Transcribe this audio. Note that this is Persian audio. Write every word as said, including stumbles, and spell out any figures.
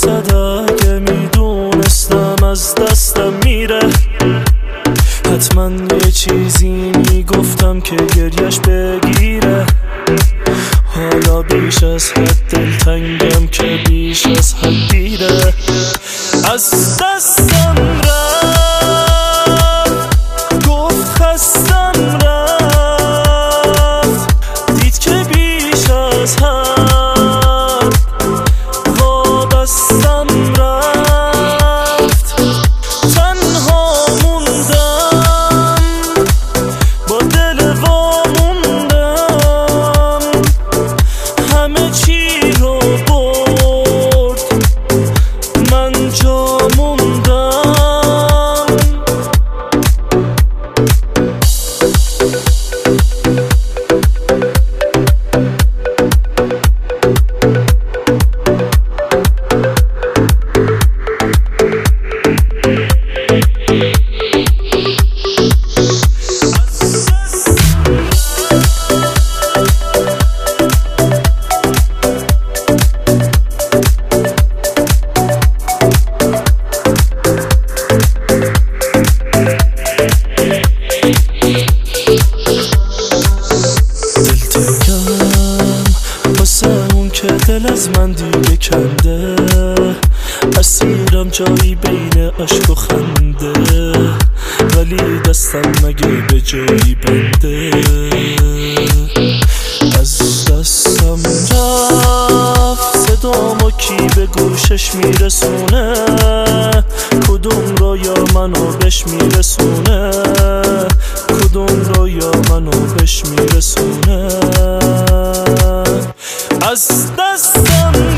درصد اگه میدونستم از دستم میره، حتما یه چیزی میگفتم که گریش بگیره. حالا بیش از حد دلتنگم که بیش از حد دیره. از دستم رفت، گفت خستم رفت، دید که بیش از حد وابستم رفت. تنها موندم، با دل واموندم، همه چی رو برد، من جا موندم. که دل از من دیگه کنده، اسیرم جایی بین عشق و خنده، ولی دستم مگه به جایی بنده. از دستم رفت، صدامو کی به گوشش میرسونه، کدوم رویا منو بهش میرسونه، کدوم رویا منو بهش میرسونه. از دستم